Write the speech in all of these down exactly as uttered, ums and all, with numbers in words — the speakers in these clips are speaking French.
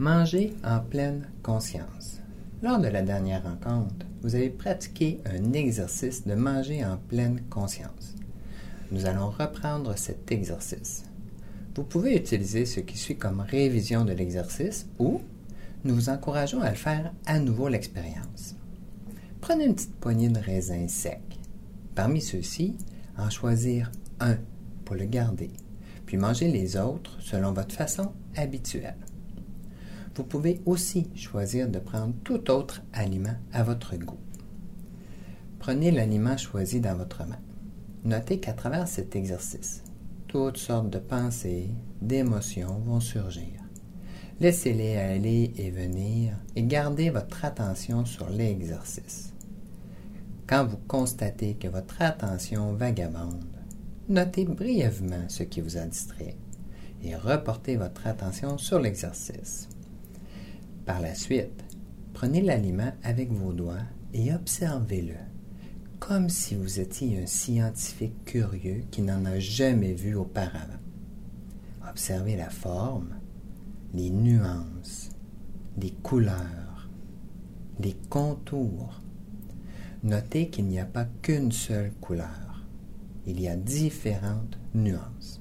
Manger en pleine conscience. Lors de la dernière rencontre, vous avez pratiqué un exercice de manger en pleine conscience. Nous allons reprendre cet exercice. Vous pouvez utiliser ce qui suit comme révision de l'exercice ou nous vous encourageons à le faire à nouveau l'expérience. Prenez une petite poignée de raisins secs. Parmi ceux-ci, en choisir un pour le garder, puis manger les autres selon votre façon habituelle. Vous pouvez aussi choisir de prendre tout autre aliment à votre goût. Prenez l'aliment choisi dans votre main. Notez qu'à travers cet exercice, toutes sortes de pensées, d'émotions vont surgir. Laissez-les aller et venir et gardez votre attention sur l'exercice. Quand vous constatez que votre attention vagabonde, notez brièvement ce qui vous a distrait et reportez votre attention sur l'exercice. Par la suite, prenez l'aliment avec vos doigts et observez-le, comme si vous étiez un scientifique curieux qui n'en a jamais vu auparavant. Observez la forme, les nuances, les couleurs, les contours. Notez qu'il n'y a pas qu'une seule couleur. Il y a différentes nuances.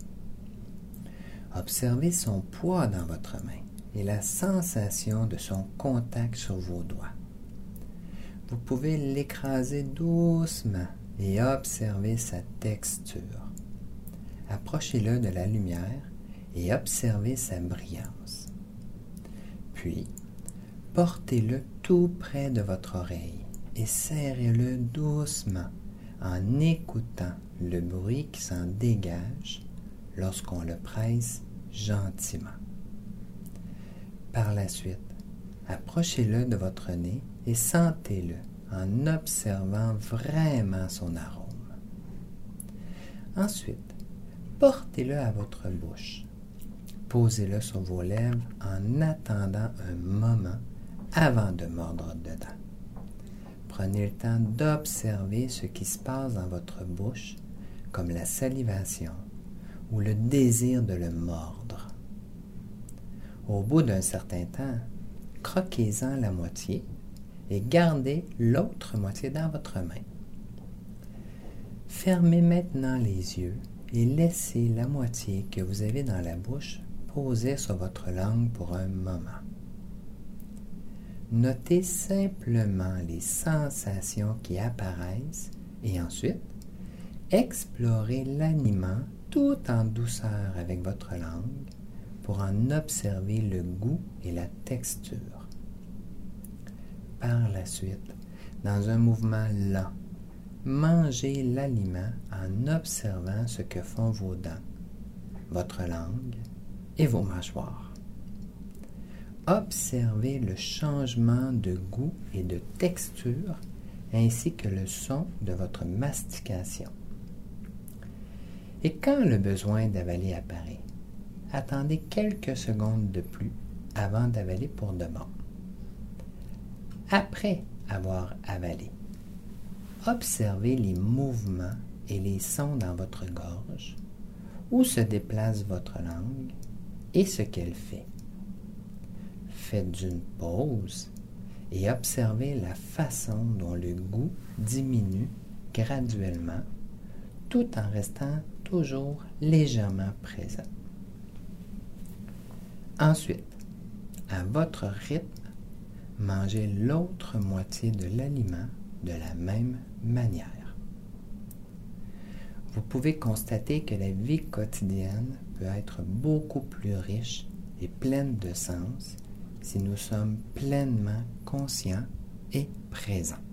Observez son poids dans votre main et la sensation de son contact sur vos doigts. Vous pouvez l'écraser doucement et observer sa texture. Approchez-le de la lumière et observez sa brillance. Puis, portez-le tout près de votre oreille et serrez-le doucement en écoutant le bruit qui s'en dégage lorsqu'on le presse gentiment. Par la suite, approchez-le de votre nez et sentez-le en observant vraiment son arôme. Ensuite, portez-le à votre bouche. Posez-le sur vos lèvres en attendant un moment avant de mordre dedans. Prenez le temps d'observer ce qui se passe dans votre bouche, comme la salivation ou le désir de le mordre. Au bout d'un certain temps, croquez-en la moitié et gardez l'autre moitié dans votre main. Fermez maintenant les yeux et laissez la moitié que vous avez dans la bouche poser sur votre langue pour un moment. Notez simplement les sensations qui apparaissent et ensuite, explorez l'aliment tout en douceur avec votre langue pour en observer le goût et la texture. Par la suite, dans un mouvement lent, mangez l'aliment en observant ce que font vos dents, votre langue et vos mâchoires. Observez le changement de goût et de texture ainsi que le son de votre mastication. Et quand le besoin d'avaler apparaît, attendez quelques secondes de plus avant d'avaler pour de bon. Après avoir avalé, observez les mouvements et les sons dans votre gorge, où se déplace votre langue et ce qu'elle fait. Faites une pause et observez la façon dont le goût diminue graduellement tout en restant toujours légèrement présent. Ensuite, à votre rythme, mangez l'autre moitié de l'aliment de la même manière. Vous pouvez constater que la vie quotidienne peut être beaucoup plus riche et pleine de sens si nous sommes pleinement conscients et présents.